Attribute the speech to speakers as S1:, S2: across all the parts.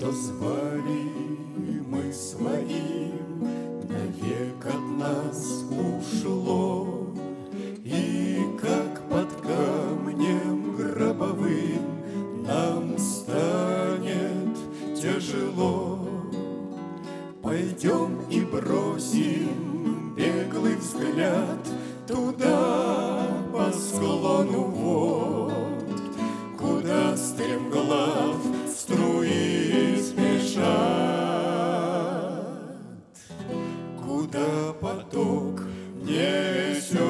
S1: что звали мы своим, навек от нас ушло, и как под камнем гробовым нам станет тяжело. Пойдем и бросим беглый взгляд туда, по склону вод, куда стремглав струи спешат, куда поток несет.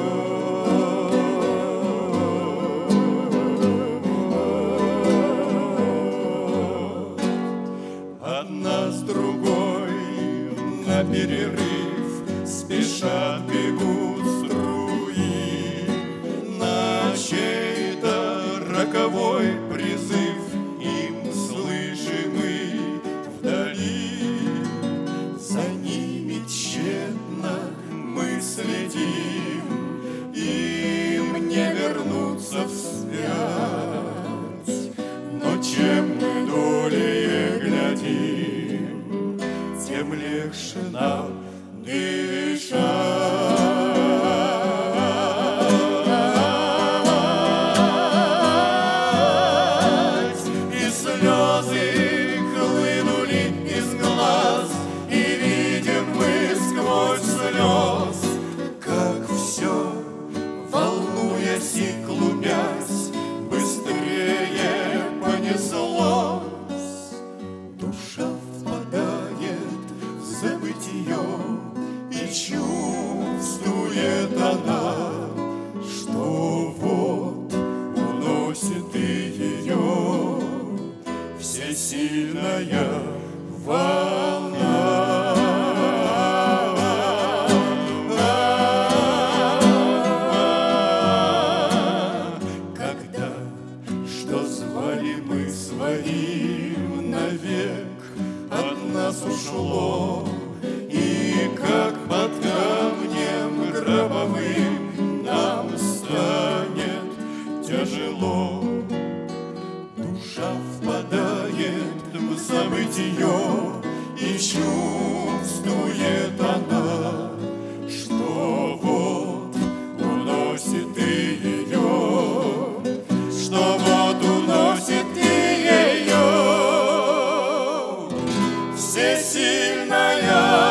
S1: Одна с другой на перерыв спешат, бегут струи, на чей-то роковой призыв им слышимый вдали. За ними тщетно мы следим, им не вернуться вспять. Но чем мы долее глядим, тем легче нам дышать. И слезы хлынули из глаз, и видим мы сквозь слез, как все, волнуясь и клубясь, быстрее понеслось. Душа впадает в забытье, и чувствует она, что вот уносит и ее всесильная волна. Когда, что звали мы своим, навек от нас ушло, и как под камнем гробовым нам станет тяжело. Душа впадает в забытье, и чувствует она, что вот уносит и ее, что вот уносит и ее всесильная